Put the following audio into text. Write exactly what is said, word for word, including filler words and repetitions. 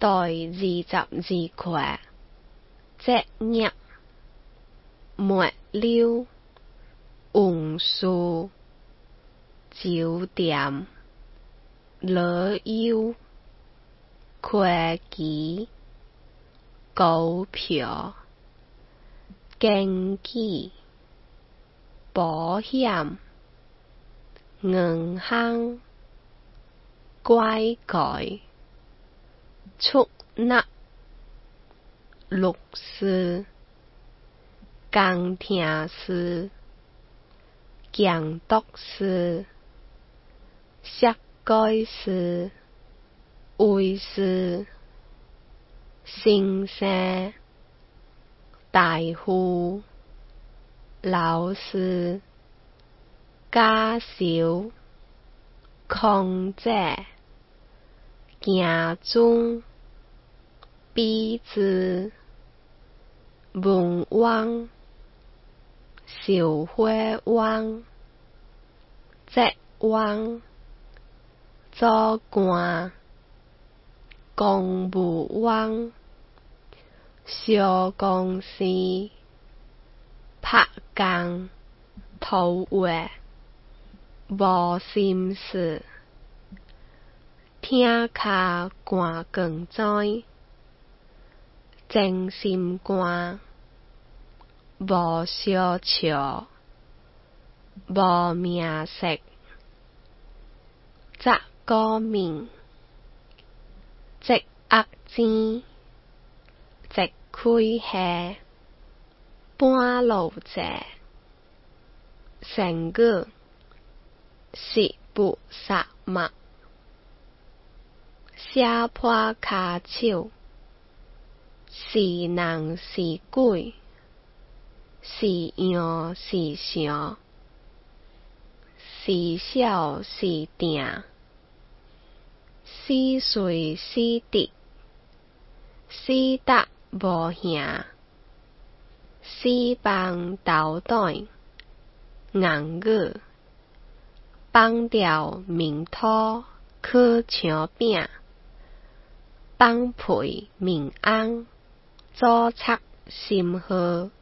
第二十二块職業末了榕樹酒店旅遊會計股票經紀保險銀行會計出納律師工程師建築師設計師醫師先生大夫老師家小空姐行政筆字文員消費員職員主管公務員小公司拍工頭月無心事聽卡寒光災真心肝無相笑無名色雜個面積壓錢積開下半路者成語是不殺目寫破跤手是人是鬼是羊是象是小是定是水是滴是達無兄是幫斗短硬語放掉面土去搶餅放屁民安祖冊心好